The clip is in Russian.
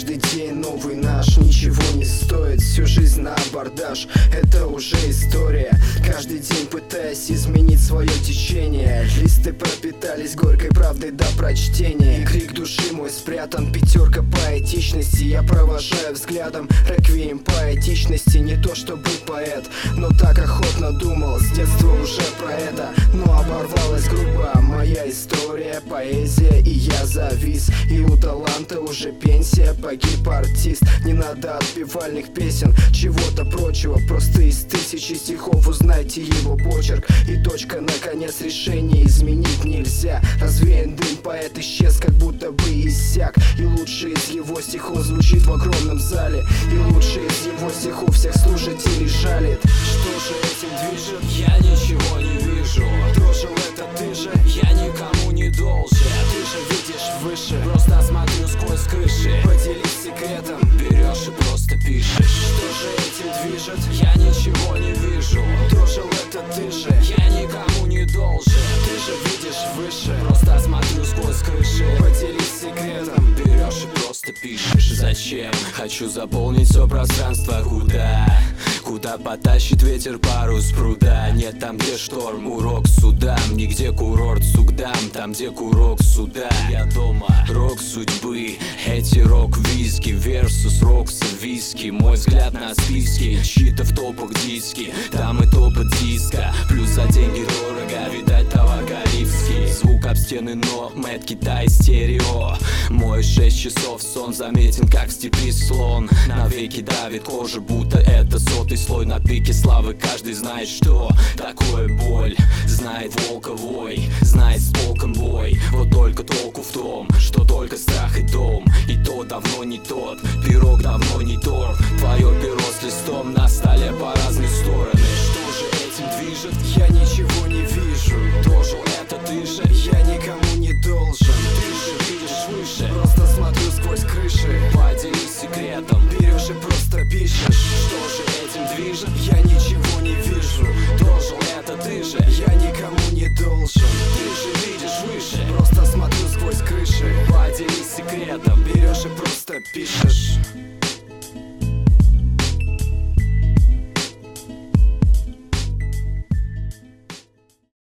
Каждый день новый наш ничего не стоит. Всю жизнь на абордаж, это уже история. Каждый день пытаясь изменить свое течение. Листы пропитались горькой правдой до прочтения. И крик души мой спрятан, пятерка поэтичности. Я провожаю взглядом реквием поэтичности. Не то чтобы поэт, но так охотно думал с детства уже про это. Но оборвалась грубо моя история, поэзия, и я завис. И у таланта уже пенсия, погиб артист. Не надо отпевальных песен, чего-то прочего. Просто из тысячи стихов узнайте его почерк. И точка, наконец, решение изменить нельзя. Развеян дым, поэт исчез, как будто бы иссяк. И лучший из его стихов звучит в огромном зале. И лучший из его стихов всех слушателей жалит. Что же этим движет? Я ничего не вижу. Дожил это ты же? Я никому не должен. Ты же видишь выше. Просто смотрю сквозь крыши. Поделись секретом. Берешь и просто пишешь. Что же этим движет? Я ничего не вижу. Дожил это ты же? Я никому не должен. Ты же видишь выше. Просто смотрю сквозь крыши. Поделись секретом. Берешь и просто пишешь. Зачем? Хочу заполнить все пространство. Куда потащит ветер парус пруда? Нет, там где шторм, урок судам. Нигде курорт сугдам, там где курок суда. Я дома, рок судьбы, эти рок-виски versus рокса виски. Мой взгляд на списке, чьи-то в топах диски. Там и топы диска, плюс за деньги дорого. Видать, товар карибский, звук об стены, но Мэт Китай стерео. Мой 6 часов сон заметен, как в степи слон. Навеки давит кожа, будто это сотый слой. На пике славы каждый знает, что такое боль. Знает волковой, знает с полком бой. Вот только толку в том, что только страх и дом. И то давно не тот, пирог давно не торт. Твое перо с листом на столе по разные стороны. Что же этим движет? Я ничего не вижу. Дожил это ты же? Я никому не должен. Ты же видишь выше. Просто смотрю сквозь крыши. Поделись секретом. Берешь и просто пишешь. Что же этим движет? Я ничего не вижу. Дожил это ты же? Я никому не должен. Ты же видишь выше. Просто смотрю сквозь крыши. Поделись секретом.